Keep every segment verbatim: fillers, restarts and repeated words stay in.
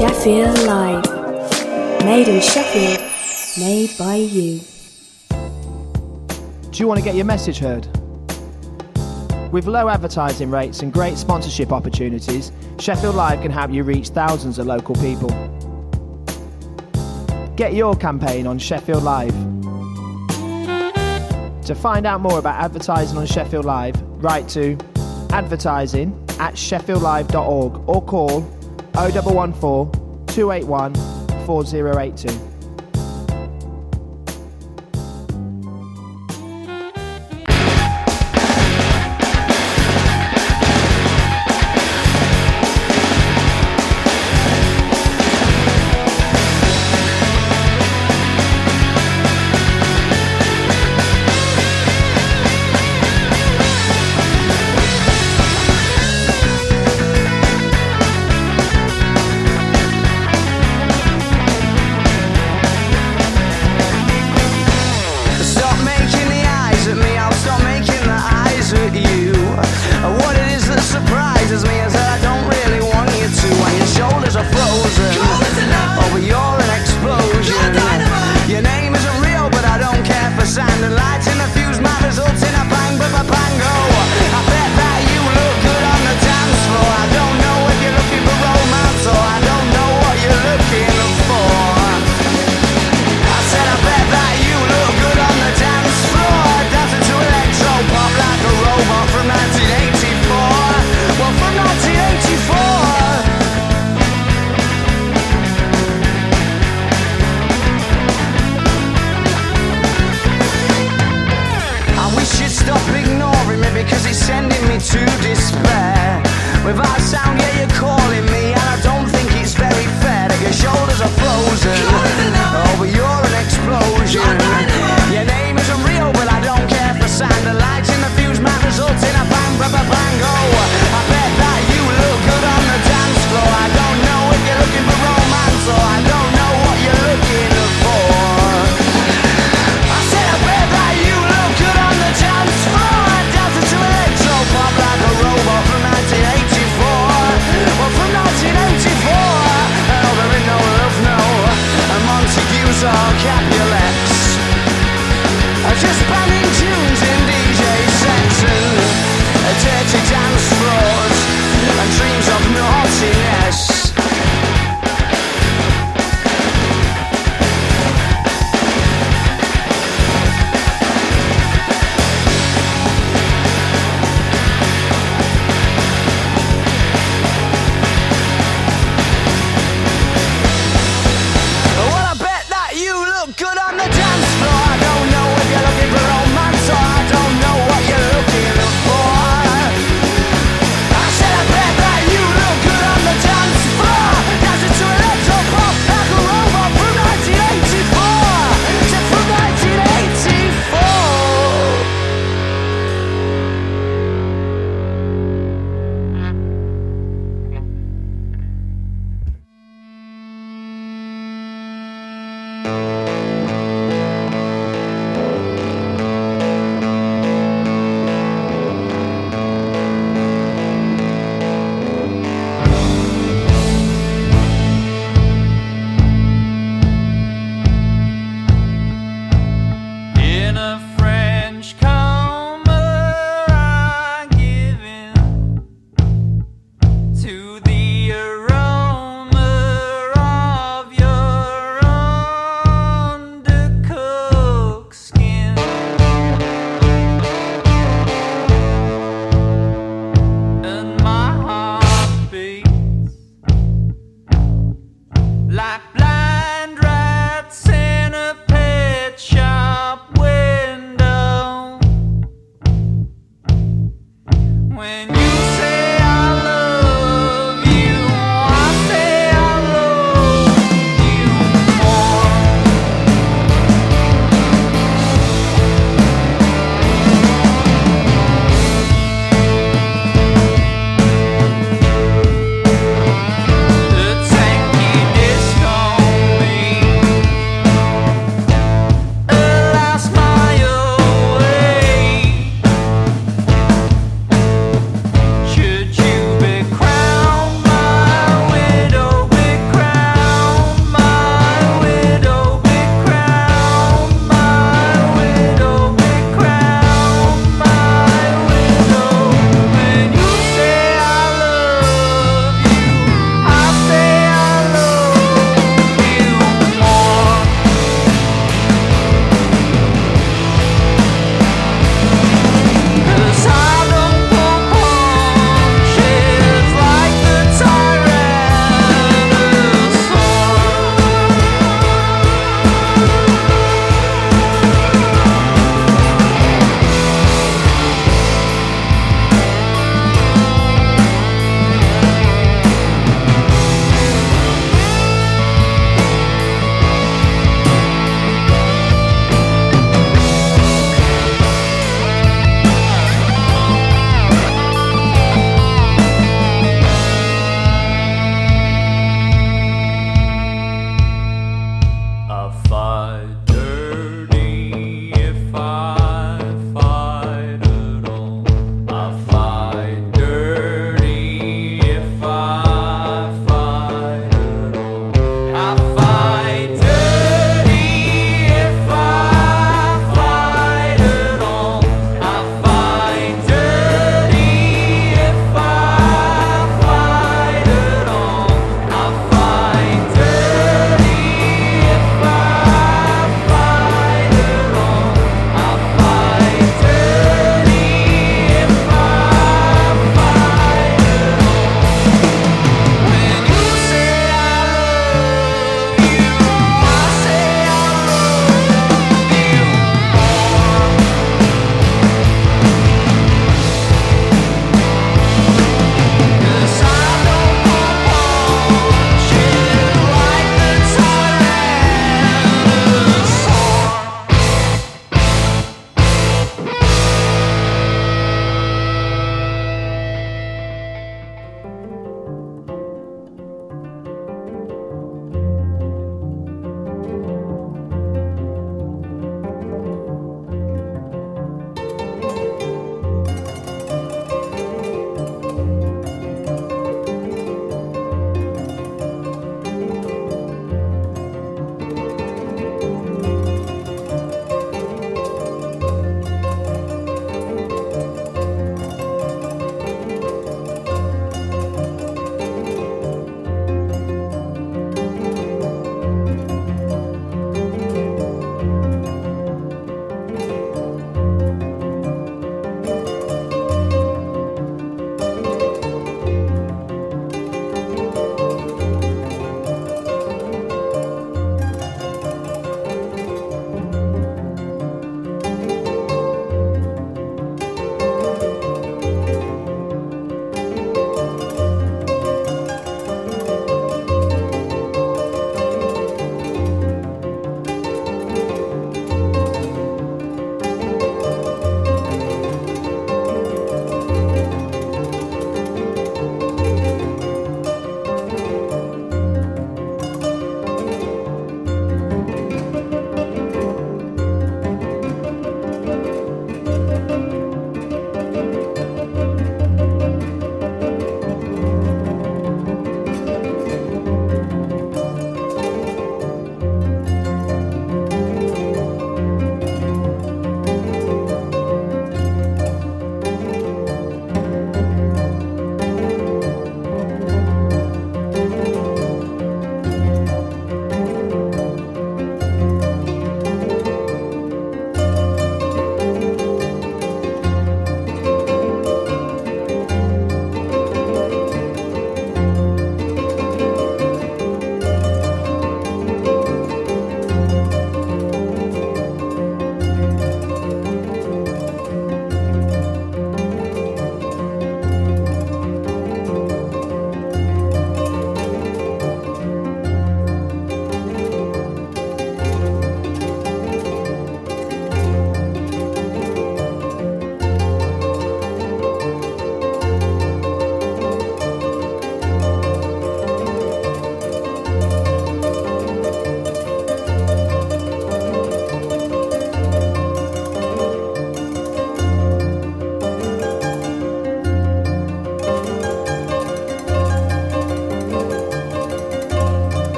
Sheffield Live. Made in Sheffield, made by you. Do you want to get your message heard? With low advertising rates and great sponsorship opportunities, Sheffield Live can help you reach thousands of local people. Get your campaign on Sheffield Live. To find out more about advertising on Sheffield Live, write to advertising at sheffield live dot org or call oh one one four, two eight one, four oh eight two.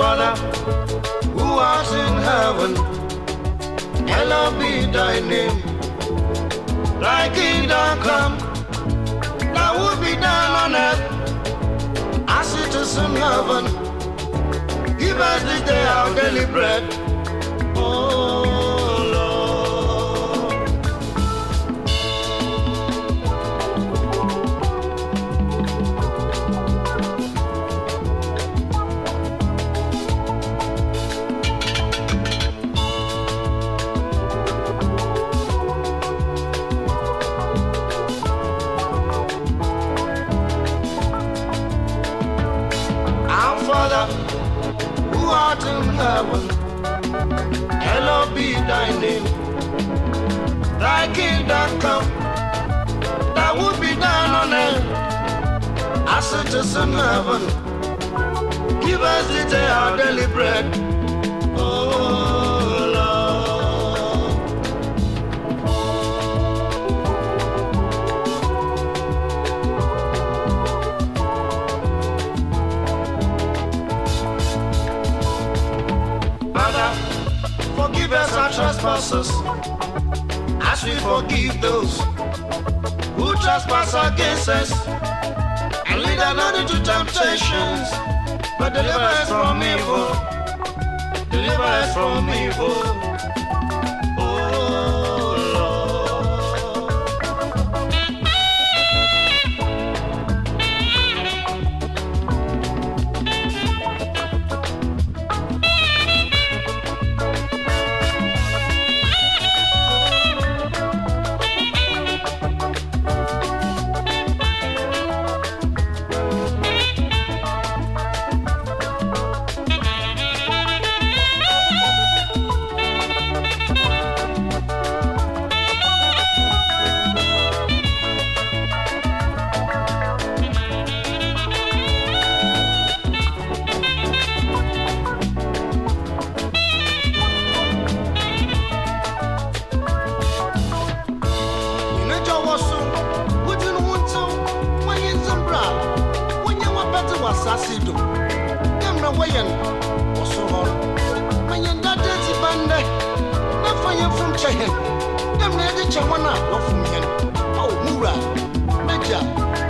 Father, who art in heaven, hallowed be thy name. Thy kingdom come, thy will be done on earth as it is in heaven. Give us this day our daily bread. Oh Lord. Our Father, who art in heaven, hallowed be thy name. Thy kingdom come, thy will be done on earth as it is in heaven. Give us this day our daily bread. Oh Lord. Father, forgive us our trespasses, as we forgive those who trespass against us. And lead us not into temptations, but deliver us from evil. Deliver us from evil. Oh Lord. Sassido, Demna Wayan, Osohor, Mayanda Desi Bande, Nafaya from Chehan, Demna the Chawana, or from Hen, oh Mura, Meja.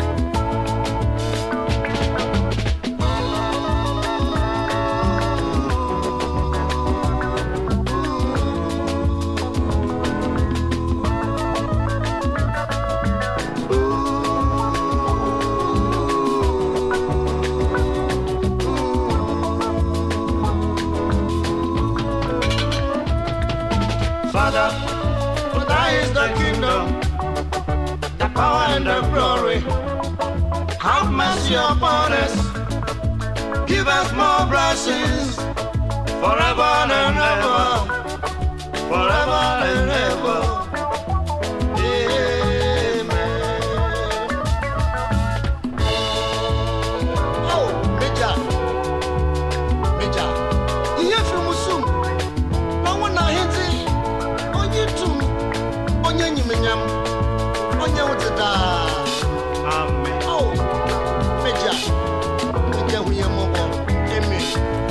Father, for thy is the kingdom, the power and the glory. Have mercy upon us, give us more blessings, forever and ever, forever and ever. Amen. Oh, Meja, Meja, you from Musum, no one I hit. Onye nyiminyam, onye utida. Amen. Oh, Meja, Meja huye mobo. Amen.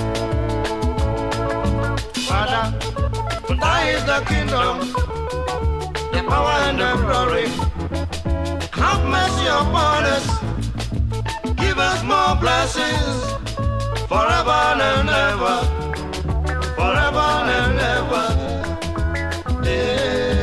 Father, for thy is the kingdom, the power and the glory. Have mercy upon us, give us more blessings, forever and ever, forever and ever. Amen.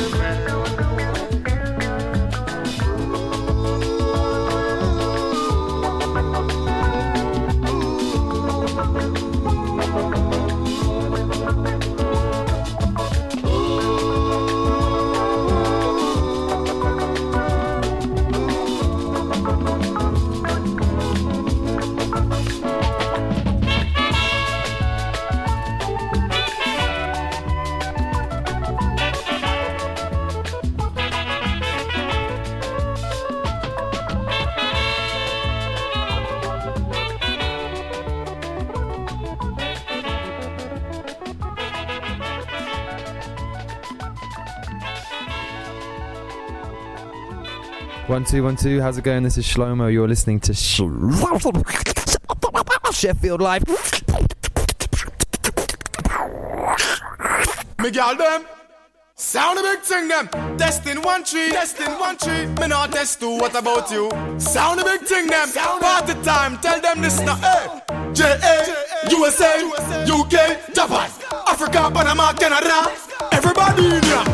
One, two, one, two. How's it going? This is Shlomo. You're listening to Sh- Sheffield Live. me gal them. Sound a big thing them. Testing one tree, testing one tree. Me not test two, what about you? Sound a big thing them. Party time, tell them this now. Hey. J A, U S A, U K, Japan, Africa, Panama, Canada. Everybody in ya.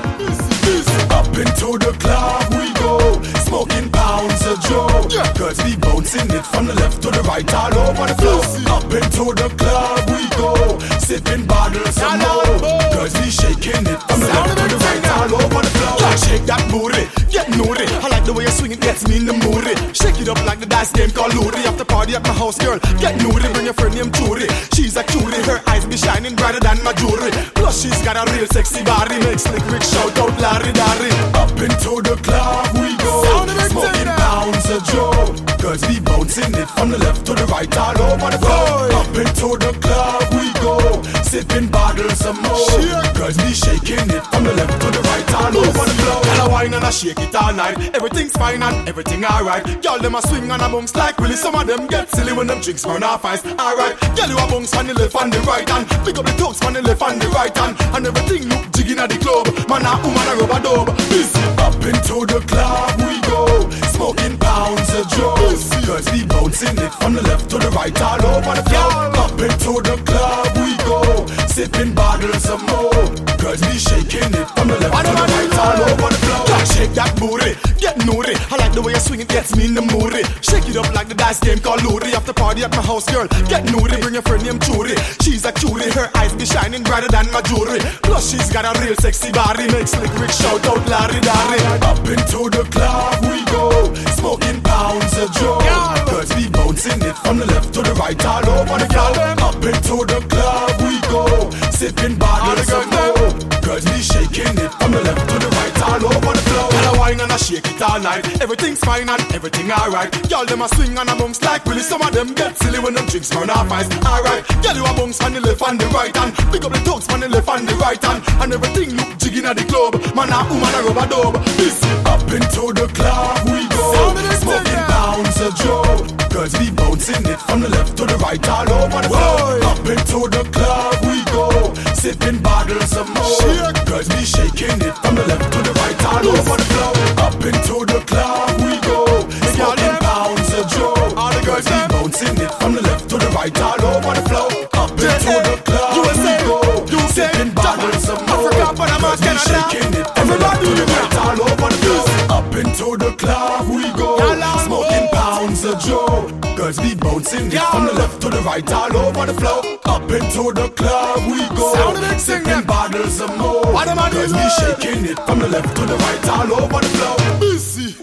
Up into the club we go, smoking pounds of joe. Yeah. Cause we bouncing it from the left to the right, all over the floor. Up into the club we go, sipping bottles of more. Cause we shaking it from the left to the right, all over the floor. Yeah, shake that booty, get naughty. I like the way you swing it, gets me in the mood. Shake it up like the dice game called Luri. After party at my house, girl, get naughty. Bring your friend named Churi. She's a cutie, her eyes be shining brighter than my jewelry. Plus she's got a real sexy body, makes Slick Rick shout out Larry Darry. Up into the club we go, smoking pounds of joe. Cause we bouncing it from the left to the right, all over the floor. Up into the club we go, sipping bottles of more. Cause we shaking it from the left to the right, all over the floor. And I wine and I shake it all night. Everything's fine and everything alright. Y'all them a swing and a bounce like Willie. Some of them get silly when them drinks burn off ice. Alright, y'all you a bounce on the left and the right hand. Pick up the toes on the left and the right hand. And everything look jigging at the club. Man a woman a rubber dub. Up into the club we go, smoking pounds of joe. Cause we bouncing it from the left to the right, all over the floor. Up into the club we go, sipping bottles of more. Cause we shaking it from the left to the right, all over the floor. Yeah, shake that booty, get naughty. I like the way you swing it, gets me in the mood. Shake it up like the dice game called Luri. After party at my house, girl, get naughty. Bring your friend named Churi. She's a cutie, her eyes be shining brighter than my jewelry. Plus she's got a real sexy body, makes Slick Rick shout out Larry Darry. Up into the club we go, smoking pounds of joe. Cause we bouncing it from the left to the right, all over the floor. Up into the club we go, sipping bottles of more. Cause we shaking it from the left to the right, all over the floor. And I wine and I shake it all night. Everything's fine and everything alright. Y'all them a swing and a bounce like Willie. Some of them get silly when them drinks burn off ice. Alright, y'all you a bounce on the left and the right hand. Pick up the toes on the left and the right hand. And everything look jigging at the club. Man a woman a rubber dub. Up into the club we go, smoking pounds of joe. Cause we bouncing it from the left to the right, all over the floor. Up into the club we go, sipping bottles of more. Cause we shaking it from the left to the right, all over the floor. Up into the club we go, smoking pounds of joe. Cause we bouncing it from the left to the right, all over the floor. Up into the club we go, sipping bottles of more. Cause we shaking it from the left to the right, all over the floor. Up into the club we go, smoking pounds of joe. Cause we bouncing it from the left to the right, all over the floor. Up into the club we go, sipping bottles of more. Cause we shaking it from the left to the right, all over the floor. Busy.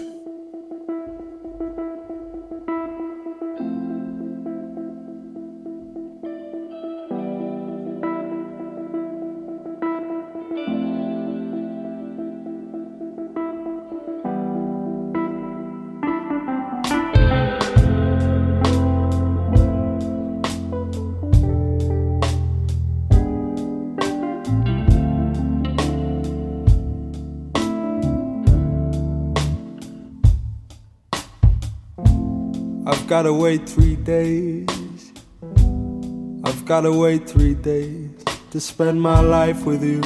I've gotta wait three days. I've gotta wait three days to spend my life with you.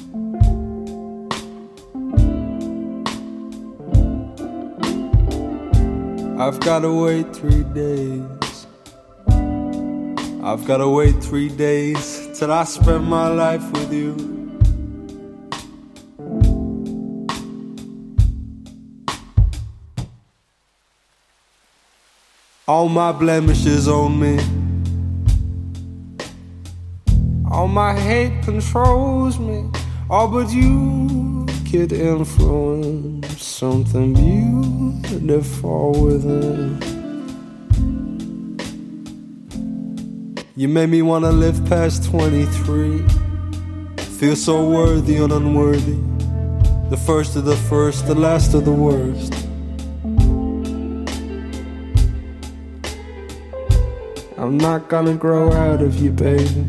I've gotta wait three days. I've gotta wait three days till I spend my life with you. All my blemishes on me, all my hate controls me. All but you could influence something beautiful within. You made me wanna live past twenty-three, feel so worthy and unworthy, the first of the first, the last of the worst. I'm not gonna grow out of you, baby.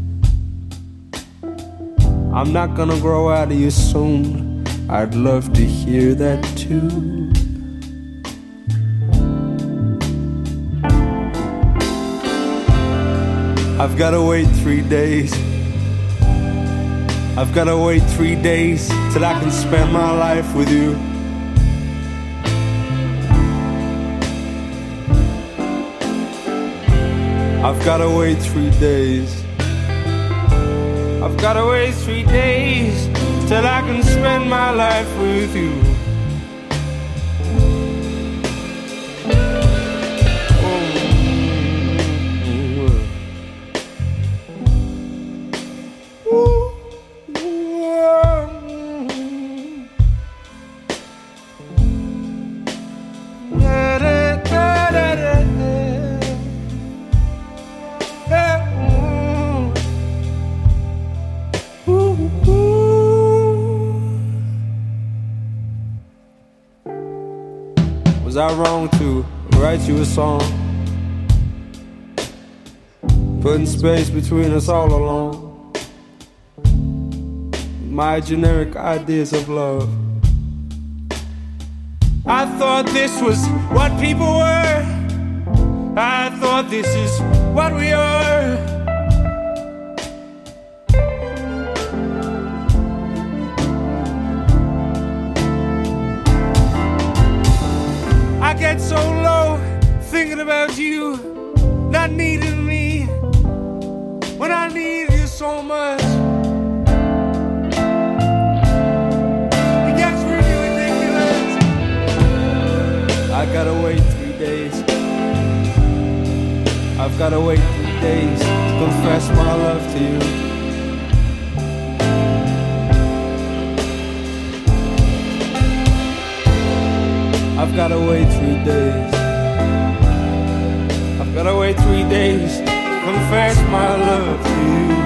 I'm not gonna grow out of you soon. I'd love to hear that too. I've gotta wait three days. I've gotta wait three days till I can spend my life with you. I've gotta wait three days. I've gotta wait three days till I can spend my life with you. Was I wrong to write you a song, putting space between us all along? My generic ideas of love. I thought this was what people were. I thought this is what we are. I get so low thinking about you, not needing me when I need you so much. It gets really ridiculous. I gotta wait three days. I've gotta wait three days to confess my love to you. I've gotta wait three days. I've gotta wait three days to confess my love to you.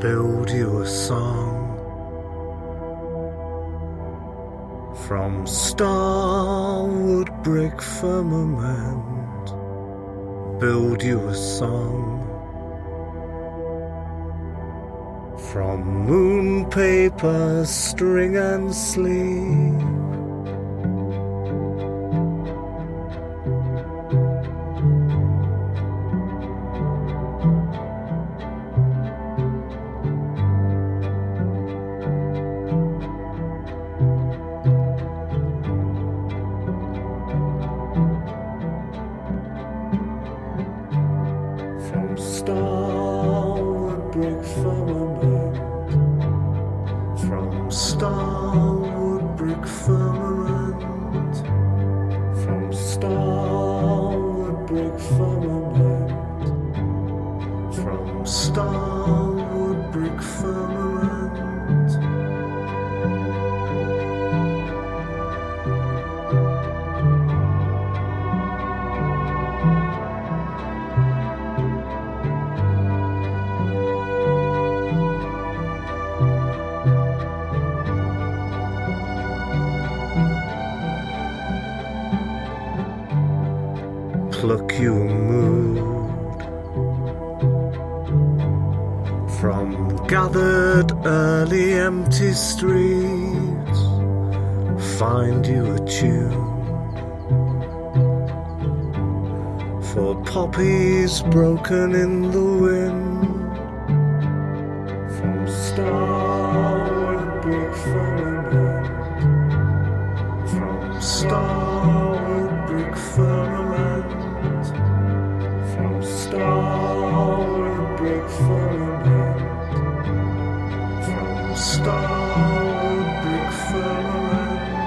build you a song from starwood brick firmament, build you a song from moon paper, string and sleep. Pluck you a mood from gathered early empty streets, find you a tune for poppies broken in the wind, from starwood brick firmament, from starwood brick firmament, from starwood brick firmament, from starwood brick firmament.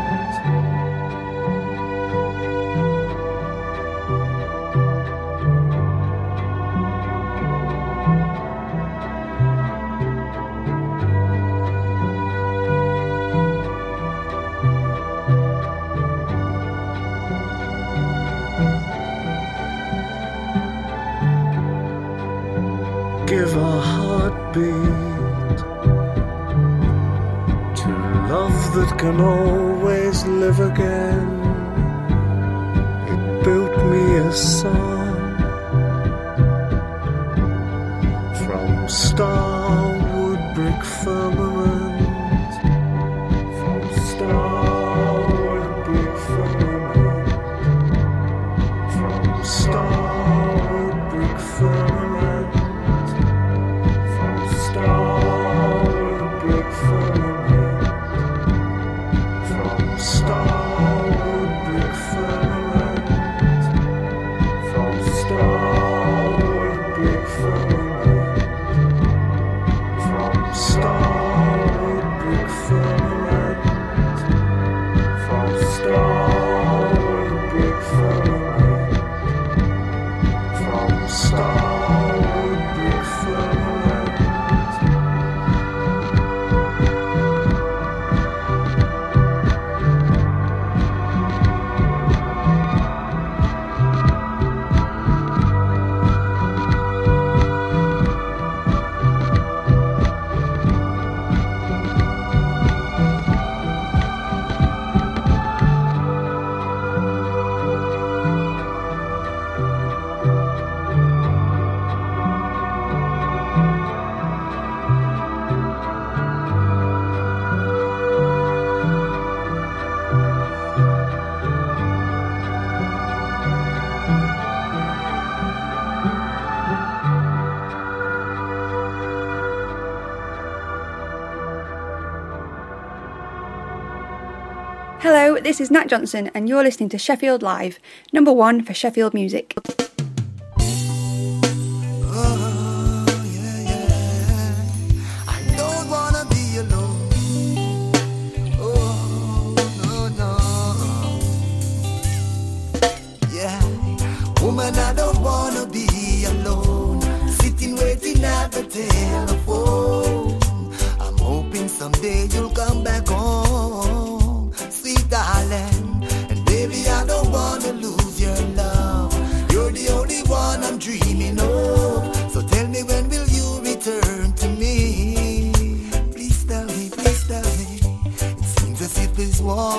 Give a heartbeat to love that can always live again. It built me a song from starwood brick firmament, from starwood brick firmament, from starwood brick firmament, starwood brick firmament, from starwood brick firmament, from starwood brick firmament, from starwood brick firmament, from starwood brick firmament, from starwood brick firmament. Hello, this is Nat Johnson and you're listening to Sheffield Live, number one for Sheffield music. Woman, I don't wanna be alone, sitting waiting at the telephone. I'm hoping someday you'll come back home, sweet darling. And baby, I don't wanna lose your love. You're the only one I'm dreaming of. So tell me, when will you return to me?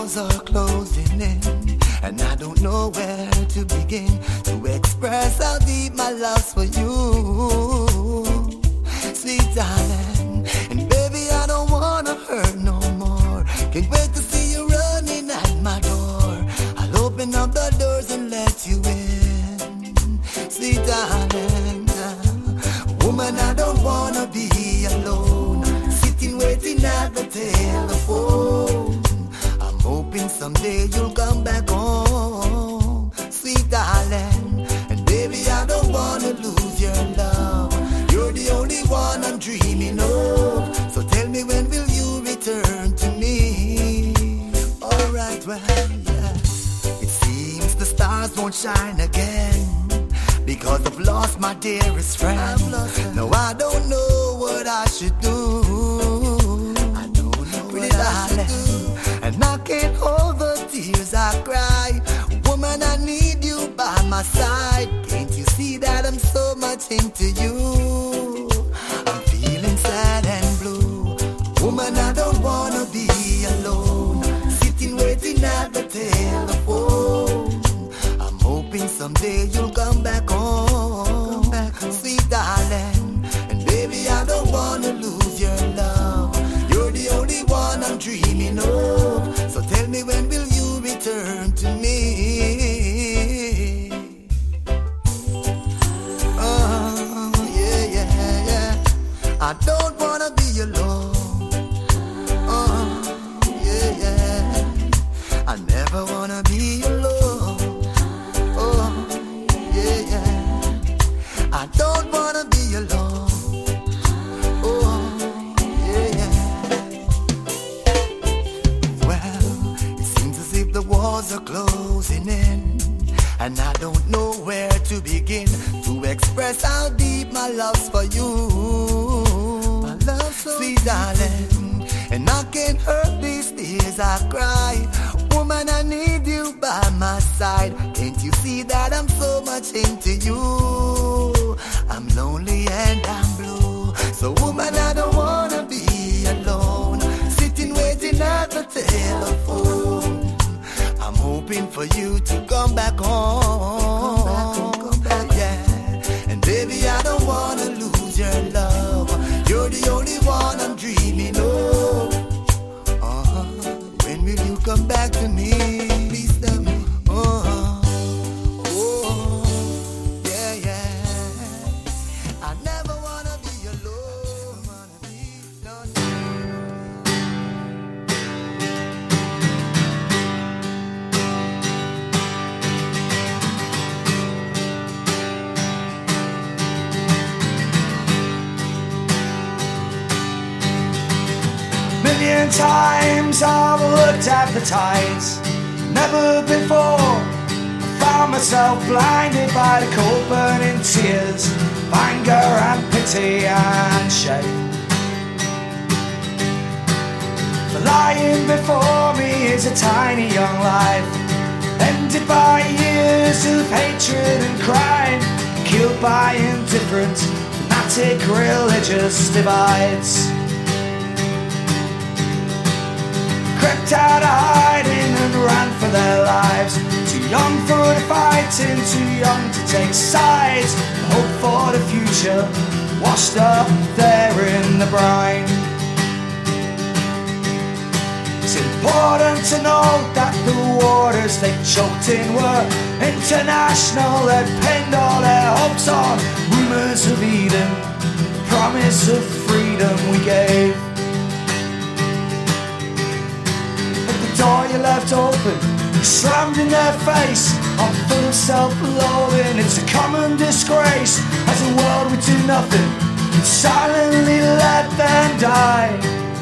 walls are closing in, and I don't know where to begin to express how deep my love's for you, sweet darling. And baby, I don't wanna hurt no more. Can't wait to see you running at my door. I'll open up the doors and let you in, sweet darling. Woman, I don't wanna be alone, sitting waiting at the telephone. I'm hoping someday you'll come back home, sweet darling. And baby, I don't wanna lose your love. You're the only one I'm dreaming of. So tell me, when will you return to me? Alright, well, yeah. It seems the stars won't shine again, because I've lost my dearest friend. No, I don't know what I should do. I don't know what I should do. And I can't hold the tears I cry. Woman, I need you by my side. Can't you see that I'm so much into you? I'm feeling sad and blue. Woman, I don't wanna be alone, sitting waiting at the telephone. I'm hoping someday you'll come back home, come back home, sweet darling. And baby, I don't wanna lose your love. You're the only one I'm dreaming of. So tell me, when will you return to me? Oh, yeah, yeah, yeah. I don't wanna be alone. Oh, yeah, yeah. I never wanna be alone. Oh, yeah, yeah. I don't wanna be alone. Oh, yeah, yeah. Well, it seems as if the walls are closing in, and I don't know where to begin to express how deep my love's for you, my love, so sweet darling. And I can't hurt these tears I cry. Woman, I need you by my side. Can't you see that I'm so much into you? I'm lonely and I'm blue. So woman, I don't wanna be alone, sitting waiting at the telephone. I'm hoping for you to come back home, come back home, come back, yeah. And baby, I don't wanna lose your love. You're the only one I'm dreaming of. Uh-huh. When will you come back to me? Please tell me. Uh-huh. Oh, yeah, yeah. I never wanna be alone. Wanna be, no, no. Million times I've looked at the tides. Never before I found myself blinded by the cold burning tears of anger and pity and shame. The lying before me is a tiny young life, ended by years of hatred and crime, killed by indifferent, fanatic religious divides. Crept out of hiding and ran for their lives. Too young for the fighting, too young to take sides. Hope for the future, washed up there in the brine. It's important to know that the waters they choked in were international. They pinned all their hopes on rumours of Eden, the promise of freedom we gave. Door you left open, slammed in their face. I'm full of self-loathing, it's a common disgrace. As a world we do nothing, and silently let them die.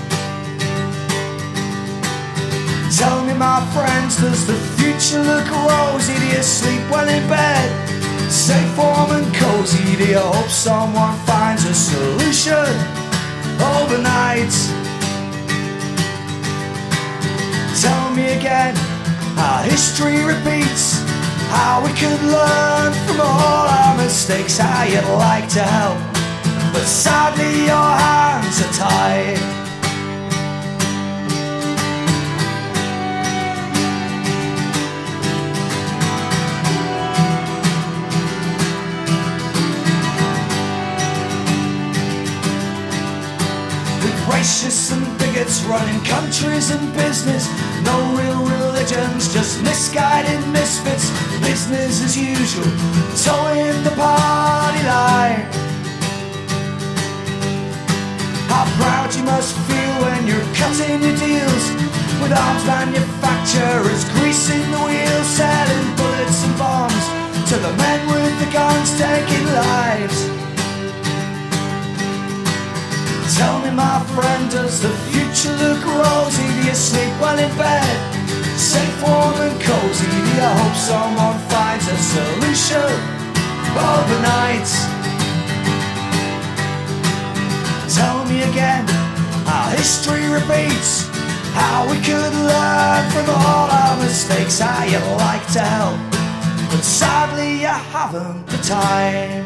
Tell me, my friends, does the future look rosy? Do you sleep well in bed, safe, warm and cozy? Do you hope someone finds a solution overnight? Tell me again how history repeats, how we could learn from all our mistakes, how you'd like to help, but sadly your hands are tied. Fascists and bigots running countries and business. No real religions, just misguided misfits. Business as usual, towing the party line. How proud you must feel when you're cutting your deals with arms manufacturers, greasing the wheels, selling bullets and bombs to the men with the guns taking lives. Tell me, my friend, does the future look rosy? Do you sleep well in bed, safe, warm and cozy? Do you hope someone finds a solution overnight? Tell me again how history repeats, how we could learn from all our mistakes, how you like to help, but sadly you haven't the time.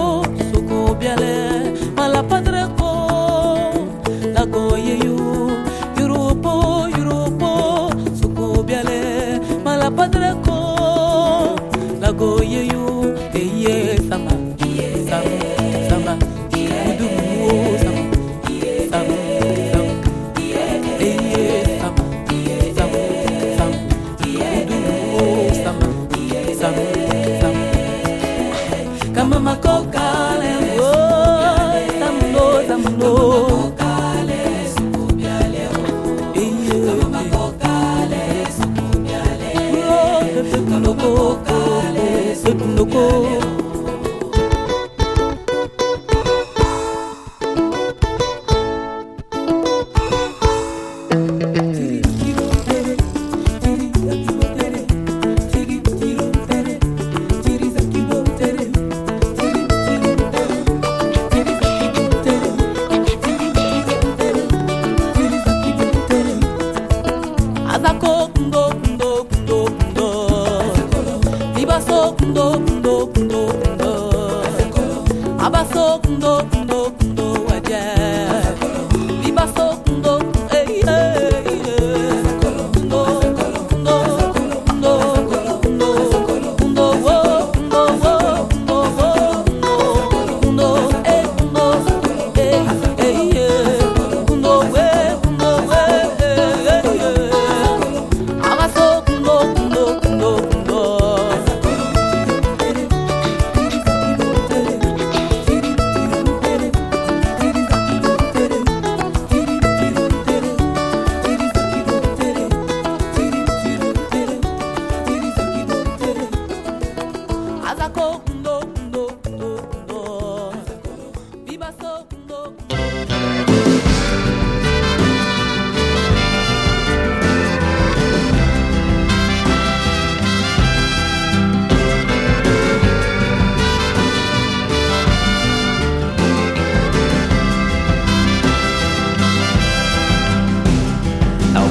Mala padre ko, la goye you.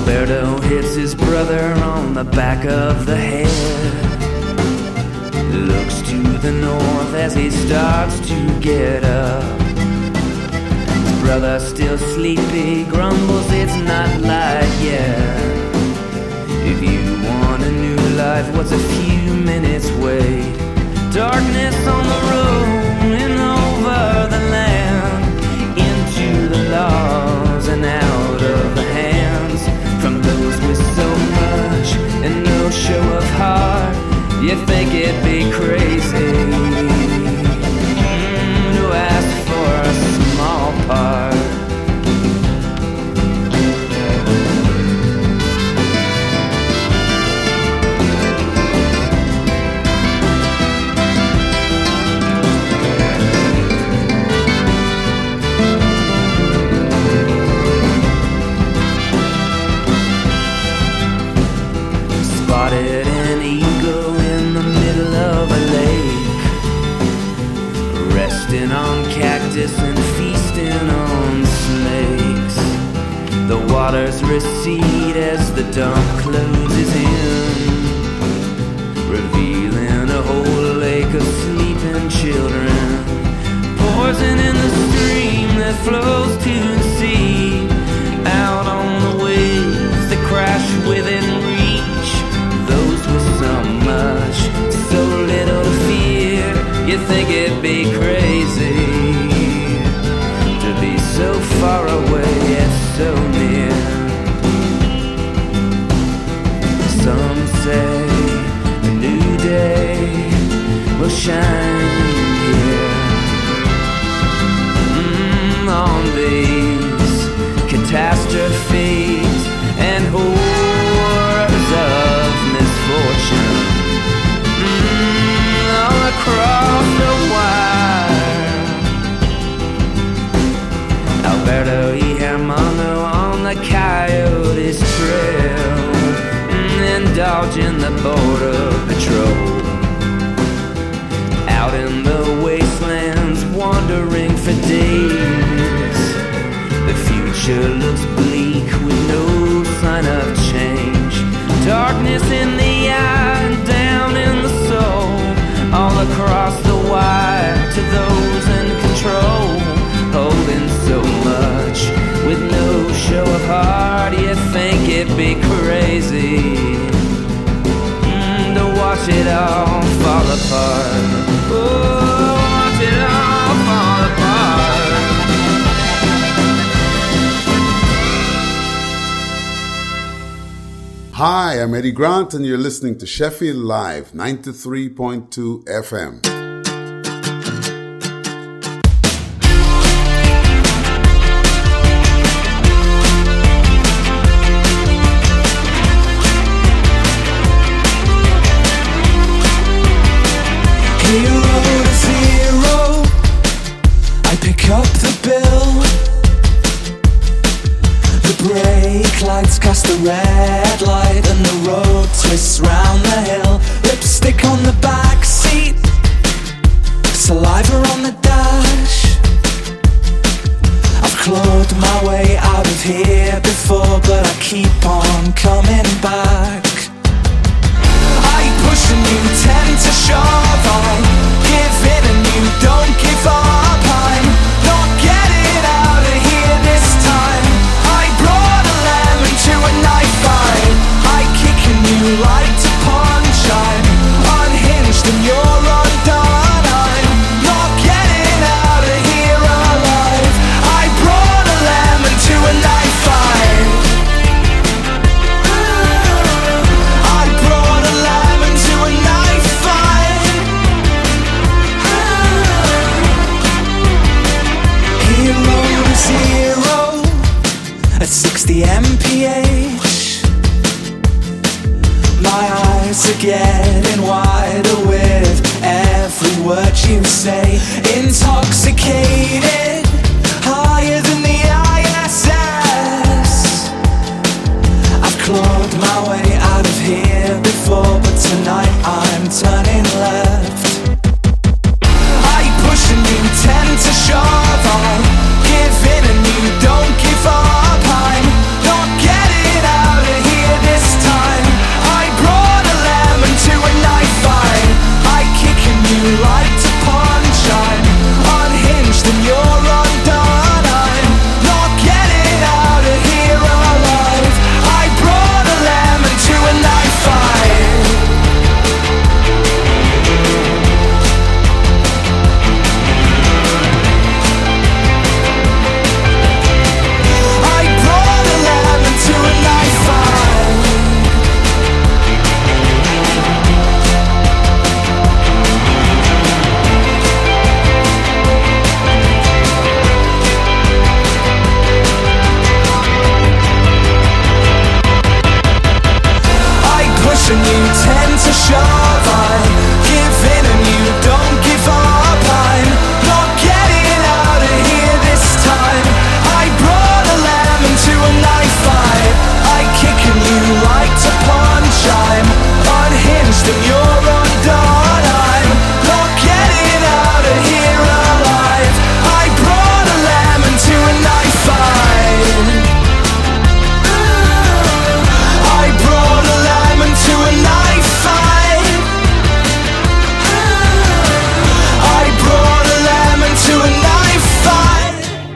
Alberto hits his brother on the back of the head. Looks to the north as he starts to get up. His brother still sleepy, grumbles it's not light yet. If you want a new life, what's a few minutes wait? Darkness on the road and over the land, into the laws and out of the hands, from those with so much and no show of heart. You think it'd be crazy mm, to ask for a small part. Spotted an eagle in the middle of a lake, resting on cactus and feasting on snakes. The waters recede as the dawn closes in, revealing a whole lake of sleeping children. Poison in the stream that flows to the sea, out on the waves that crash within reach. Those with so much, so little to fear. You think it'd be crazy to be so far away yet so near. Some say a new day will shine here mm, on these catastrophes and horrors of misfortune mm, all across the wire. Alberto E. Hermano on the Coyotes Trail, mm, indulging the border patrol. Out in the wastelands, wandering for days. The future looks bleak with no sign of change. Darkness in the eye, down in the soul, all across the wire to those in control, holding so much with no show of heart. You think it'd be crazy mm, to watch it all fall apart. Oh, watch it all fall apart. Hi, I'm Eddie Grant, and you're listening to Sheffield Live, ninety-three point two F M. Hero to zero, I pick up the bill. The brake lights cast a red light and the road twists round the hill. Lipstick on the back seat, saliva on the dash. I've clawed my way out of here before, but I keep on coming back. I push and you tend to shove, I give in and you don't give up. I'm not getting out of here this time. I brought a lemon to a knife fight. I kick and you like to punch. I'm unhinged and you're undone. I'm not getting out of here alive. I brought a lemon to a knife fight. I brought a lemon to a knife fight. Hero to zero at sixty M P H. My eyes are getting wider with every word you say. Intoxicated, higher than the I S S. I've clawed my way out of here before, but tonight I'm turning left. I push and you tend to shove, I give in and you don't give up. I'm not getting out and you're undone. I'm not getting out of here alive. I brought a lamb into a knife fight. I brought a lamb into a knife fight. I brought a lamb into a knife fight.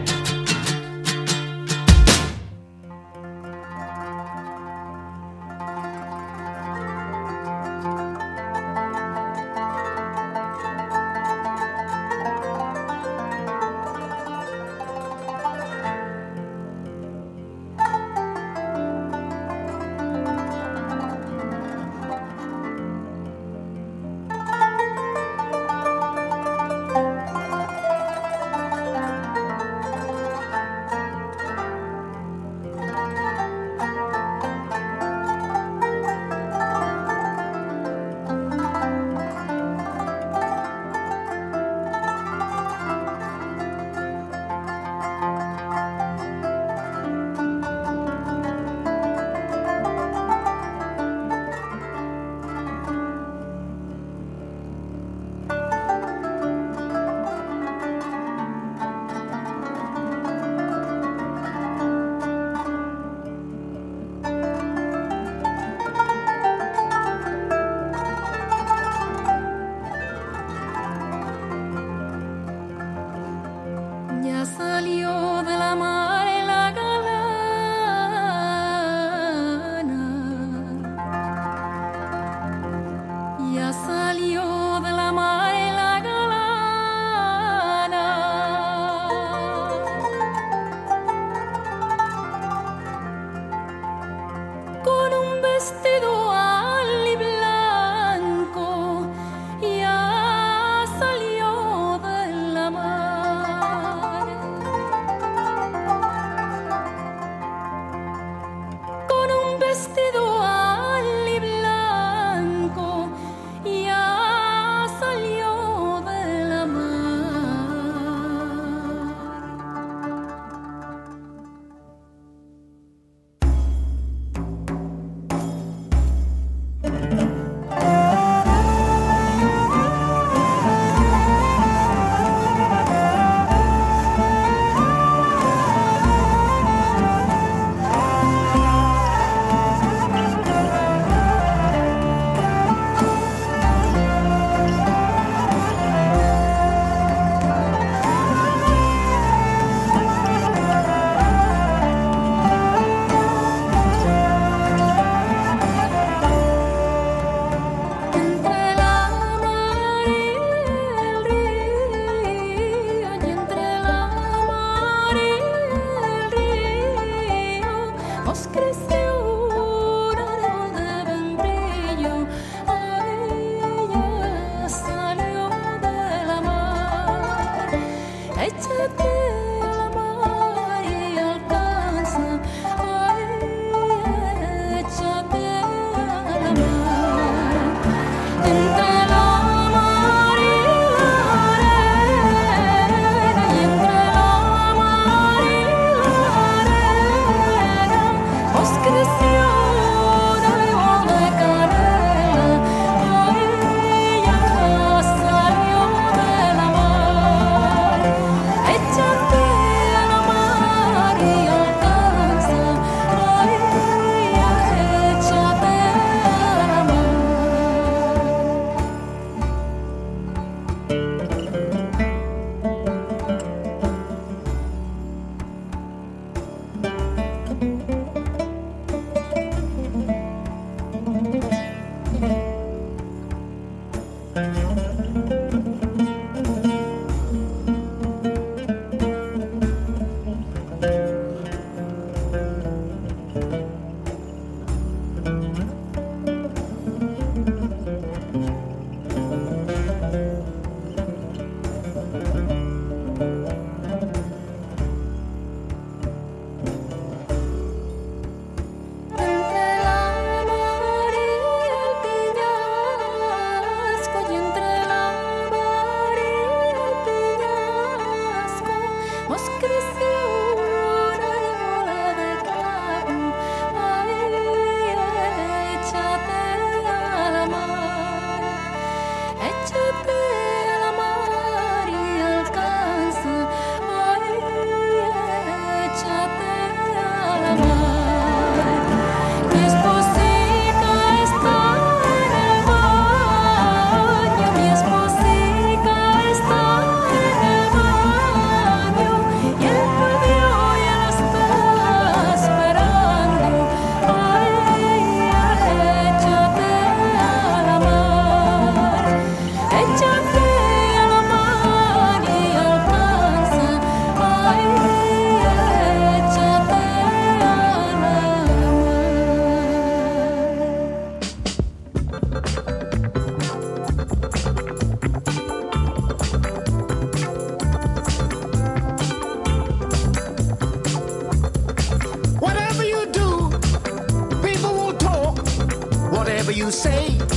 Ya salió de la mar la galana. Ya salió de la mar la galana. Con un vestido al y blanco. Ya salió de la mar. Con un vestido al y blanco, ya salió de la mar. Entre la mar y el río, y entre la mar y el río, os creció un árbol de membrillo. Ella salió de la mar. Échate a la mar y alcanza. Échate a la mar. Entre la mar y la arena, y entre la mar y la arena, you say